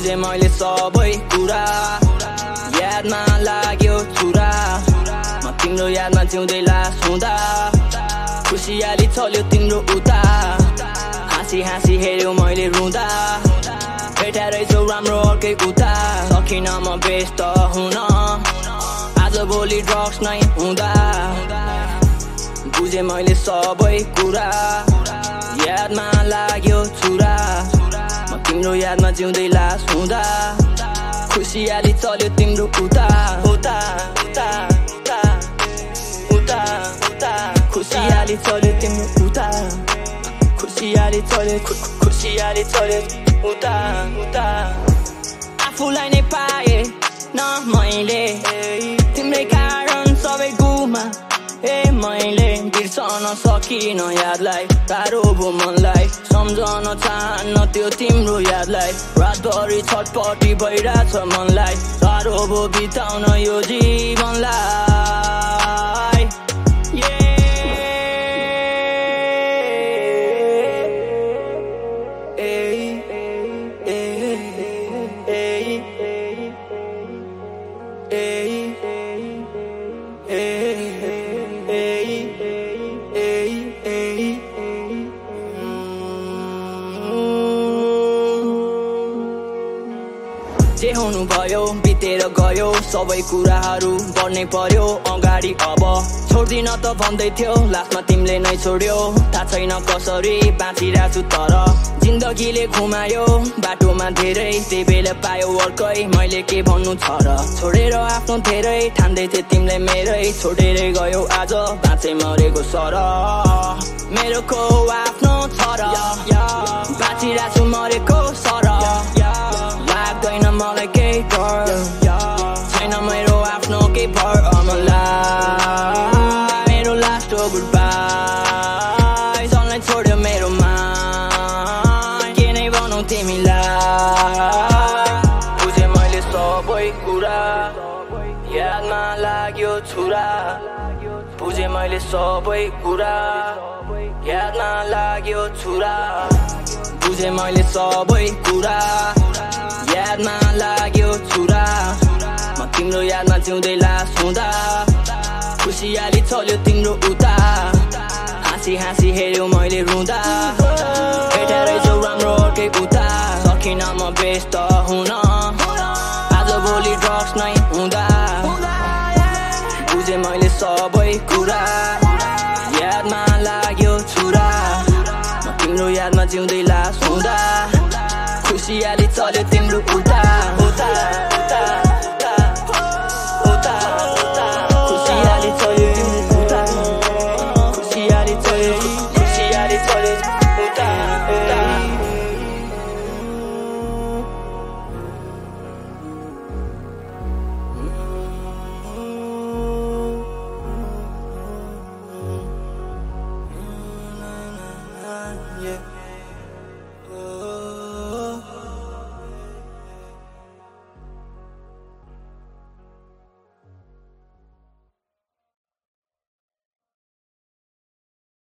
बुझे मैले सबै कुरा यादमा लाग्यो छुरा म तिम्रो यादमा जिउँदै लास हुँदा खुसियाली चल्यो तिम्रो उता हाँसी हाँसी हेर्यो मैले रुँदा भेटा रहेछौ राम्रो अर्कै उता सकिन म व्यस्त हुन आज भोलि ड्रग्स नै हुँदा बुझे मैले सबै कुरा यादमा लाग्यो छुरा म तिम्रो यादमा जिउँदै लास हुँदा खुसियाली चल्यो तिम्रो उता उता उता उता उता उता खुसियाली चल्यो तिम्रो उता खुसियाली चल्यो उता उता आफूलाई नै पाए न मैले तिम्रै कारण सबै गुमा मैले बिर्सन सकिन यादलाई टाढो भो मनलाई सम्झन चाहन्न त्यो तिम्रो यादलाई रातभरि छटपटी भइरहेछ मनलाई टाढो भो बिताउन यो जीवनलाई जे हुनु भयो बितेर गयो सबै कुराहरू बढ्नै पर्यो अगाडि अब छोड्दिन त भन्दै थियो लास्टमा तिमीले नै छोड्यो थाहा छैन कसरी बाँचिरहेको छु तर जिन्दगीले घुमायो बाटोमा धेरै त्यही बेला पायो अर्कै मैले के भन्नु छ र छोडेर आफ्नो धेरै ठान्दै थिए तिमीले मेरै छोडेरै गयो आज बाँचे मरेको सर मेरो को आफ्नो छ र बाँचिरहेको छु मरेको सर लाग्दैन मलाई केही डर छैन मेरो आफ्नो केही भर मलाई मेरो लास्ट हो गुड बाई सनलाई छोड्यो मेरो माइन्ड के नै भनौँ तिमीलाई बुझे मैले सबै कुरा यादमा लाग्यो छुरा बुझे मैले सबै कुरा यादमा लाग्यो छुरा बुझे मैले सबै कुरा यादमा लाग्यो छुरा म तिम्रो यादमा जिउँदै लास हुँदा खुसियाली चल्यो तिम्रो उता हाँसी हाँसी हेर्यो मैले रुँदा भेटा रहेछौ राम्रो अर्कै उता सकिन म व्यस्त हुन आज भोलि ड्रग्स नै हुँदा बुझे मैले सबै कुरा यादमा लाग्यो छुरा म तिम्रो यादमा जिउँदै लास हुँदा खुसियाली चल्यो तिम्रो उता उता उता